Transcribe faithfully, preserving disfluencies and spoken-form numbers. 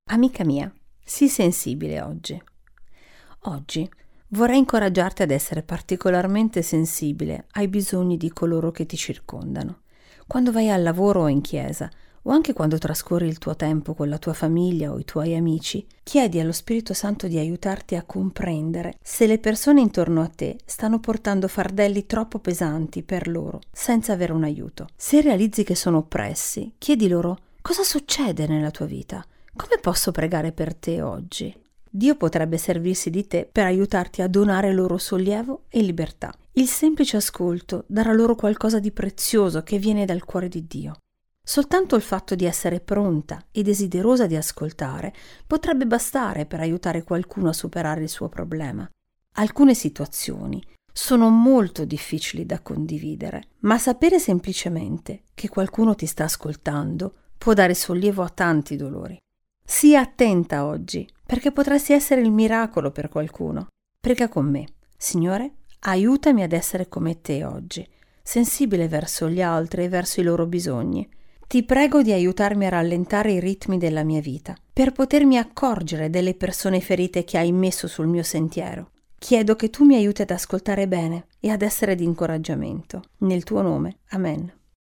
Amica mia, sii sensibile oggi. Oggi vorrei incoraggiarti ad essere particolarmente sensibile ai bisogni di coloro che ti circondano. Quando vai al lavoro o in chiesa, o anche quando trascorri il tuo tempo con la tua famiglia o i tuoi amici, chiedi allo Spirito Santo di aiutarti a comprendere se le persone intorno a te stanno portando fardelli troppo pesanti per loro, senza avere un aiuto. Se realizzi che sono oppressi, chiedi loro: cosa succede nella tua vita? Come posso pregare per te oggi? Dio potrebbe servirsi di te per aiutarti a donare loro sollievo e libertà. Il semplice ascolto darà loro qualcosa di prezioso che viene dal cuore di Dio. Soltanto il fatto di essere pronta e desiderosa di ascoltare potrebbe bastare per aiutare qualcuno a superare il suo problema. Alcune situazioni sono molto difficili da condividere, ma sapere semplicemente che qualcuno ti sta ascoltando può dare sollievo a tanti dolori. Sii attenta oggi, perché potresti essere il miracolo per qualcuno. Prega con me. Signore, aiutami ad essere come te oggi, sensibile verso gli altri e verso i loro bisogni. Ti prego di aiutarmi a rallentare i ritmi della mia vita, per potermi accorgere delle persone ferite che hai messo sul mio sentiero. Chiedo che tu mi aiuti ad ascoltare bene e ad essere di incoraggiamento. Nel tuo nome. Amen.